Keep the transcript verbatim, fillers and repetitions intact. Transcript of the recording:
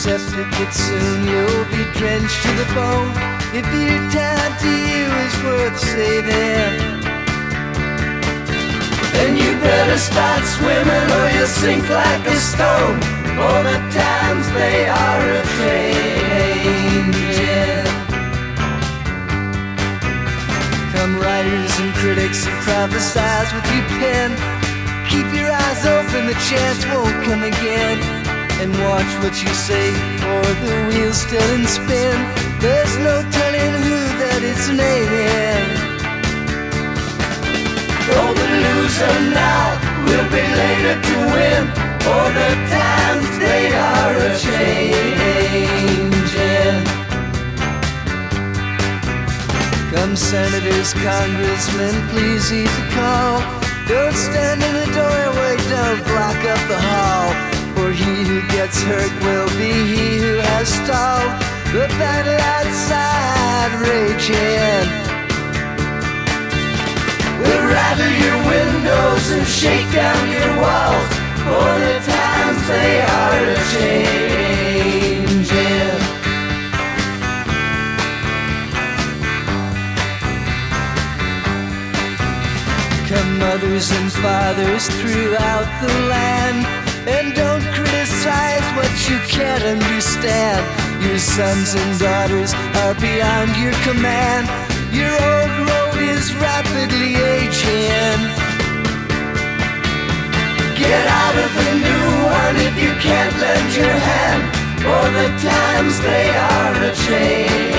accept it, but soon you'll be drenched to the bone. If your time to you is worth saving, then you better start swimming or you'll sink like a stone. For the times they are a-changing. Come writers and critics and prophesize with your pen. Keep your eyes open, the chance won't come again. And watch what you say, for the wheel's still in spin. There's no telling who that it's naming. Oh, the loser now will be later to win. For the times they are a-changing. Come senators, congressmen, please heed the call. Don't stand in the doorway, don't block up the hall. For he who gets hurt will be he who has stalled the battle outside raging. We'll rattle your windows and shake down your walls. For the times they are a-changing. Come mothers and fathers throughout the land, and don't criticize what you can't understand. Your sons and daughters are beyond your command. Your old road is rapidly aging. Get out of the new one if you can't lend your hand, for the times they are a-changing.